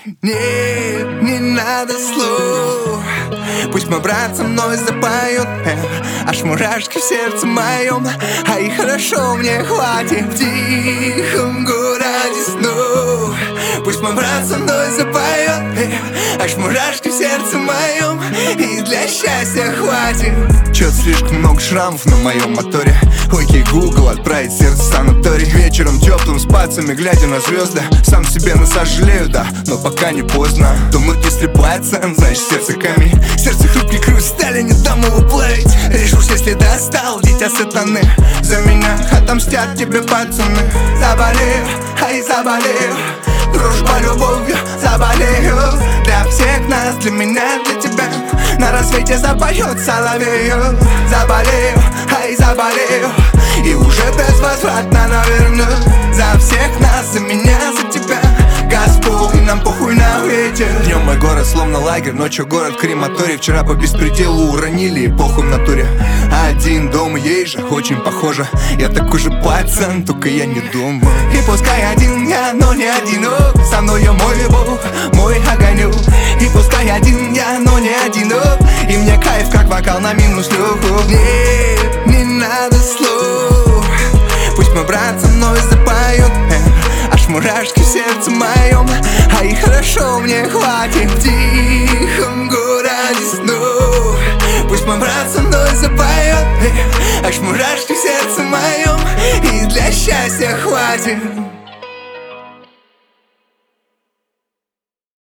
Не надо слов. Пусть мой брат со мной запоет, аж мурашки в сердце моем. А и хорошо мне хватит в тихом городе снов. Пусть мой брат со мной запоет, аж мурашки в сердце моем. И для счастья хватит. Чё-то слишком много шрамов на моем моторе. Окей, Google, отправить сердце в санаторий. Вечером теплым с пальцами, глядя на звезды. Сам себе насожалею, да, но пока не поздно. Думают, если пальцем, значит сердце камень. Сердце хрупкий хрусталь, не дам его плавить. Решусь, если достал, дитя сатаны. За меня отомстят тебе пацаны. Заболею, ай, заболею. Дружба любовью заболею. Для всех нас, для меня, для тебя. На рассвете запоет соловею. Заболею, ай, заболею. И уже безвозвратно наверну. За всех нас, за меня, за тебя. Господь, и нам похуй на ветер. Днем мой город словно лагерь, ночью город крематорий. Вчера по беспределу уронили и похуй в натуре. Один дом, ей же очень похоже. Я такой же пацан, только я не думаю. И пускай один я, но не одинок. Со мною мой Бог, мой огонек. И пускай один я, но не одинок. И мне кайф, как вокал на минус люху. Не надо слов. Пусть мой брат со мной запоет, аж мурашки в сердце моем. А и хорошо мне хватит в тихом городе снов. Пусть мой брат со мной запоет, аж мурашки в сердце моем. И для счастья хватит.